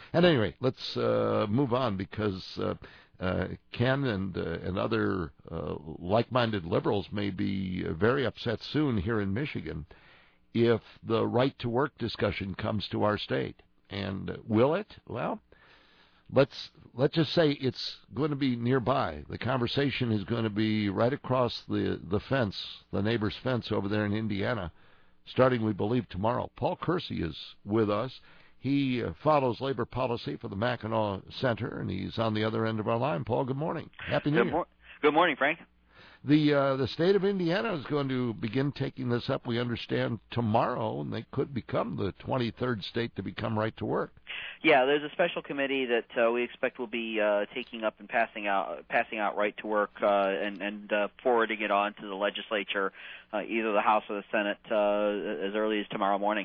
At any rate, let's move on because Ken and other like-minded liberals may be very upset soon here in Michigan if the right-to-work discussion comes to our state. And will it? Well, let's just say it's going to be nearby. The conversation is going to be right across the fence, the neighbor's fence over there in Indiana, starting, we believe, tomorrow. Paul Kersey is with us. He follows labor policy for the Mackinac Center, and he's on the other end of our line. Paul, good morning. Happy New Year. Good morning, Frank. The state of Indiana is going to begin taking this up, we understand, tomorrow, and they could become the 23rd state to become right to work. Yeah, there's a special committee that we expect will be taking up and passing out right to work and forwarding it on to the legislature, either the House or the Senate, as early as tomorrow morning.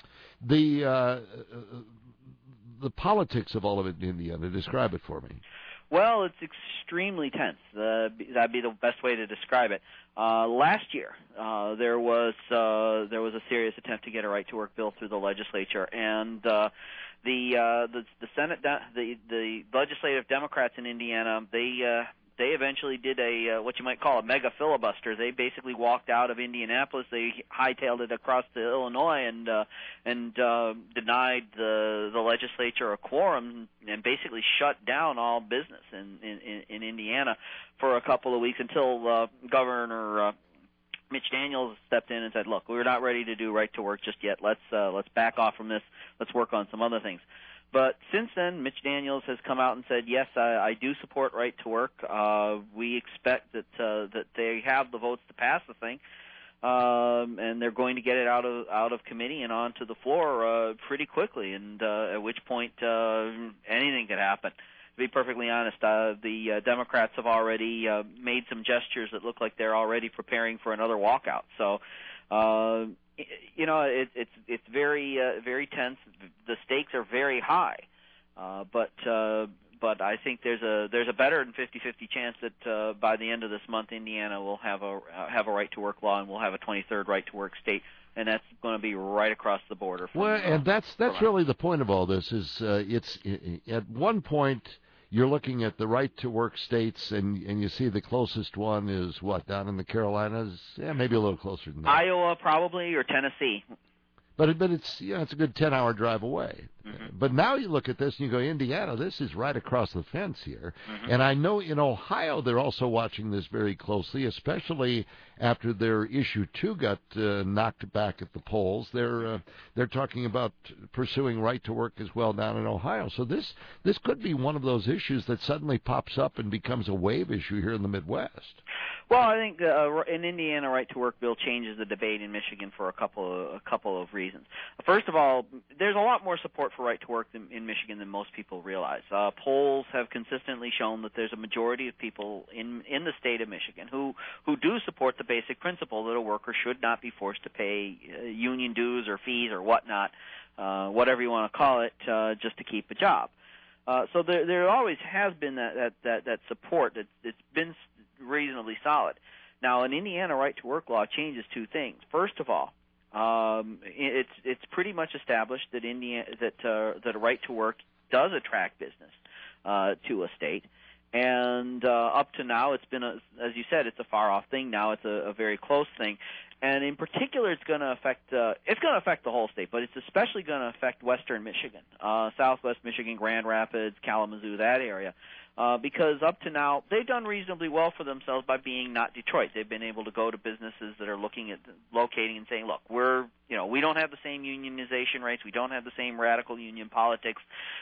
The politics of all of it in Indiana, describe it for me. Well, it's extremely tense. That'd be the best way to describe it. Last year, there was a serious attempt to get a right-to-work bill through the legislature, and the Senate, the legislative Democrats in Indiana, they eventually did what you might call a mega filibuster. They basically walked out of Indianapolis. They hightailed it across to Illinois and denied the legislature a quorum and basically shut down all business in Indiana for a couple of weeks until Governor Mitch Daniels stepped in and said, "Look, we're not ready to do right to work just yet. Let's back off from this. Let's work on some other things." But since then, Mitch Daniels has come out and said, yes, I do support right to work. We expect that they have the votes to pass the thing, and they're going to get it out of committee and onto the floor pretty quickly, and at which point anything could happen. To be perfectly honest, the Democrats have already made some gestures that look like they're already preparing for another walkout. So it's very tense. The stakes are very high, but I think there's a better than 50-50 chance that by the end of this month, Indiana will have a right to work law, and we'll have a 23rd right to work state, and that's going to be right across the border. And that's really the point of all this. Is it's at one point you're looking at the right-to-work states, and you see the closest one is, what, down in the Carolinas? Yeah, maybe a little closer than that. Iowa, probably, or Tennessee. But it's it's a good 10-hour drive away. Mm-hmm. But now you look at this and you go, Indiana, this is right across the fence here. Mm-hmm. And I know in Ohio they're also watching this very closely, especially after their issue 2 got knocked back at the polls. They're talking about pursuing right to work as well down in Ohio. So this could be one of those issues that suddenly pops up and becomes a wave issue here in the Midwest. Well, I think an Indiana right to work bill changes the debate in Michigan for a couple of reasons. First of all, there's a lot more support for right to work in Michigan than most people realize. Polls have consistently shown that there's a majority of people in the state of Michigan who do support the basic principle that a worker should not be forced to pay union dues or fees or whatnot, whatever you want to call it, just to keep a job. So there always has been that support. It's been reasonably solid. Now, an Indiana right to work law changes 2 things. First of all, it's pretty much established that that a right to work does attract business to a state, and up to now it's been as you said, it's a far off thing. Now it's a very close thing, and in particular it's going to affect the whole state, but it's especially going to affect Western Michigan, Southwest Michigan, Grand Rapids, Kalamazoo, that area. Because up to now, they've done reasonably well for themselves by being not Detroit. They've been able to go to businesses that are looking at locating and saying, look, we don't have the same unionization rates. We don't have the same radical union politics.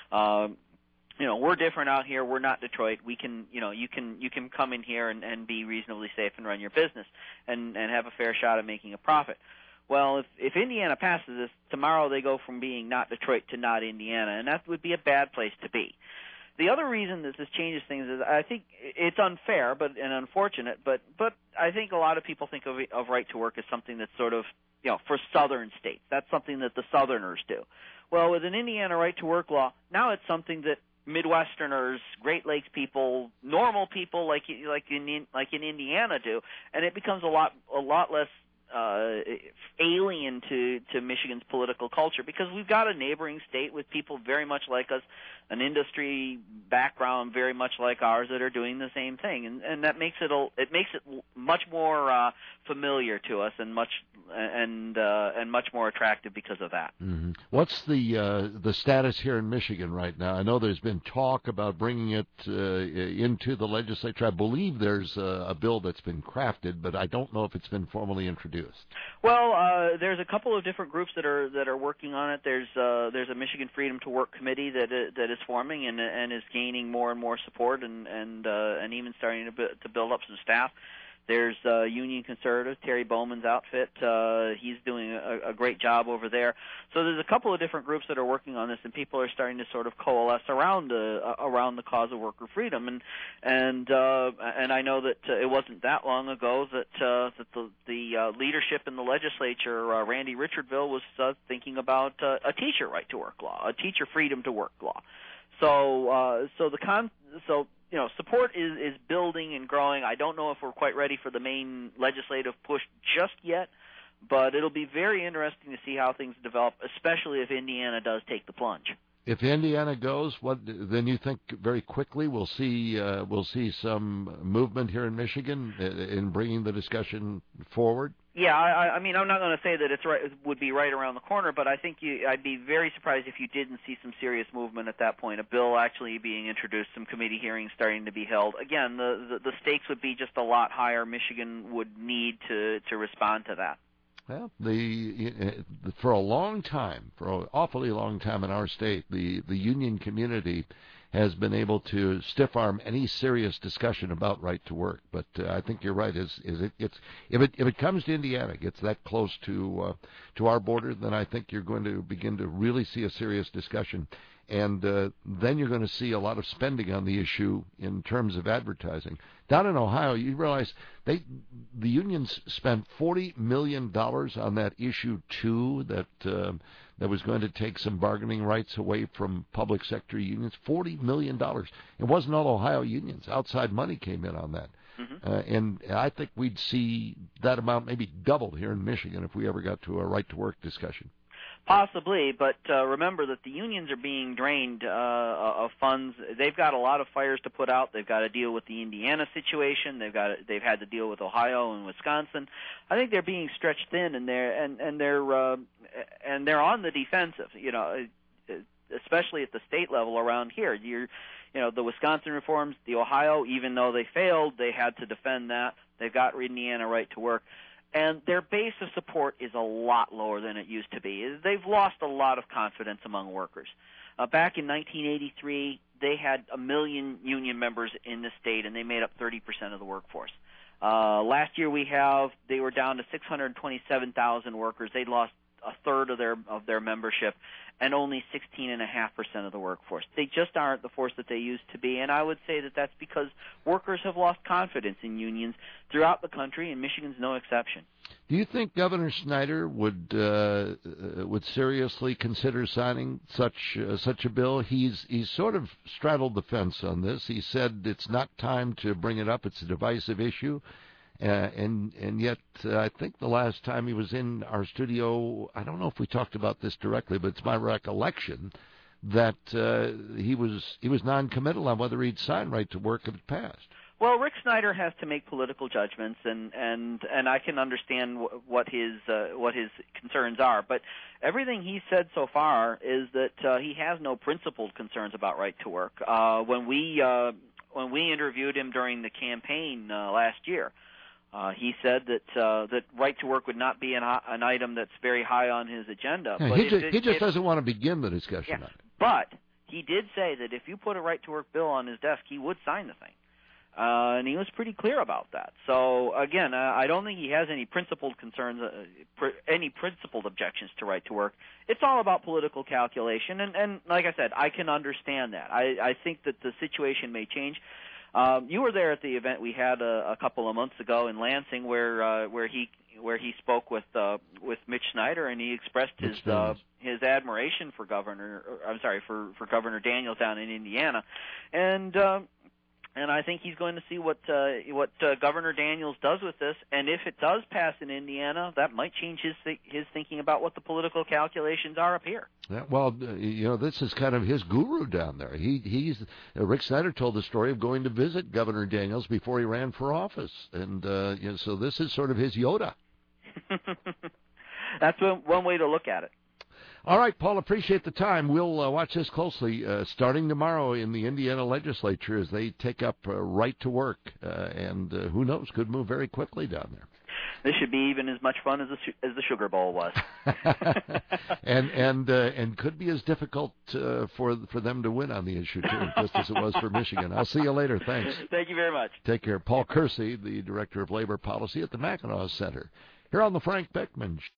We're different out here. We're not Detroit. We can, you can come in here and be reasonably safe and run your business and have a fair shot at making a profit. Well, if Indiana passes this, tomorrow they go from being not Detroit to not Indiana, and that would be a bad place to be. The other reason that this changes things is I think it's unfair and unfortunate, but I think a lot of people think of right to work as something that's sort of, for southern states. That's something that the southerners do. Well, with an Indiana right to work law, now it's something that Midwesterners, Great Lakes people, normal people like in Indiana do, and it becomes a lot less alien to Michigan's political culture, because we've got a neighboring state with people very much like us, an industry background very much like ours, that are doing the same thing, and that makes it much more familiar to us, and much more attractive because of that. Mm-hmm. What's the status here in Michigan right now? I know there's been talk about bringing it into the legislature. I believe there's a bill that's been crafted, but I don't know if it's been formally introduced. Well, there's a couple of different groups that are working on it. There's a Michigan Freedom to Work committee that is forming and is gaining more and more support and even starting to build up some staff. There's Union Conservative, Terry Bowman's outfit. He's doing a great job over there. So there's a couple of different groups that are working on this, and people are starting to sort of coalesce around the cause of worker freedom. And I know that it wasn't that long ago that the leadership in the legislature, Randy Richardville, was thinking about a teacher right to work law, a teacher freedom to work law. So support is building and growing. I don't know if we're quite ready for the main legislative push just yet, but it'll be very interesting to see how things develop, especially if Indiana does take the plunge. If Indiana goes, then you think very quickly we'll see some movement here in Michigan in bringing the discussion forward? Yeah, I mean, I'm not going to say that it would be right around the corner, but I think I'd be very surprised if you didn't see some serious movement at that point. A bill actually being introduced, some committee hearings starting to be held. Again, the stakes would be just a lot higher. Michigan would need to respond to that. Well, for a long time, for an awfully long time in our state, the union community has been able to stiff-arm any serious discussion about right to work. But I think you're right. If it comes to Indiana, gets that close to our border, then I think you're going to begin to really see a serious discussion. And then you're going to see a lot of spending on the issue in terms of advertising. Down in Ohio, you realize the unions spent $40 million on that issue 2 that was going to take some bargaining rights away from public sector unions. $40 million. It wasn't all Ohio unions. Outside money came in on that. Mm-hmm. And I think we'd see that amount maybe doubled here in Michigan if we ever got to a right-to-work discussion. Possibly, but remember that the unions are being drained of funds. They've got a lot of fires to put out. They've got to deal with the Indiana situation. They've had to deal with Ohio and Wisconsin. I think they're being stretched thin, and they're on the defensive. You know, especially at the state level around here. The Wisconsin reforms, the Ohio, even though they failed, they had to defend that. They've got Indiana right to work. And their base of support is a lot lower than it used to be. They've lost a lot of confidence among workers. Back in 1983, they had 1 million union members in the state, and they made up 30% of the workforce. Last year they were down to 627,000 workers. They'd lost a third of their membership, and only 16.5% of the workforce. They just aren't the force that they used to be, and I would say that that's because workers have lost confidence in unions throughout the country, and Michigan's no exception. Do you think Governor Snyder would seriously consider signing such a bill? He's sort of straddled the fence on this. He said it's not time to bring it up. It's a divisive issue. And yet, I think the last time he was in our studio, I don't know if we talked about this directly, but it's my recollection that he was non-committal on whether he'd sign right to work if it passed. Well, Rick Snyder has to make political judgments, and I can understand what his concerns are. But everything he said so far is that he has no principled concerns about right to work. When we interviewed him during the campaign last year, he said that right to work would not be an item that's very high on his agenda. Yeah, but he just doesn't want to begin the discussion on it. But he did say that if you put a right to work bill on his desk, he would sign the thing. And he was pretty clear about that. So, again, I don't think he has any principled concerns, any principled objections to right to work. It's all about political calculation. And like I said, I can understand that. I think that the situation may change. You were there at the event we had a couple of months ago in Lansing, where he spoke with Mitch Snyder, and he expressed his admiration for Governor Daniels down in Indiana, and And I think he's going to see what Governor Daniels does with this, and if it does pass in Indiana, that might change his thinking about what the political calculations are up here. Yeah, well, this is kind of his guru down there. He's Rick Snyder told the story of going to visit Governor Daniels before he ran for office, and so this is sort of his Yoda. That's one way to look at it. All right, Paul, appreciate the time. We'll watch this closely starting tomorrow in the Indiana legislature as they take up right to work, and who knows, could move very quickly down there. This should be even as much fun as the Sugar Bowl was, and could be as difficult for them to win on the issue too, just as it was for Michigan. I'll see you later. Thanks. Thank you very much. Take care. Paul Kersey, the Director of Labor Policy at the Mackinac Center, here on the Frank Beckman Show.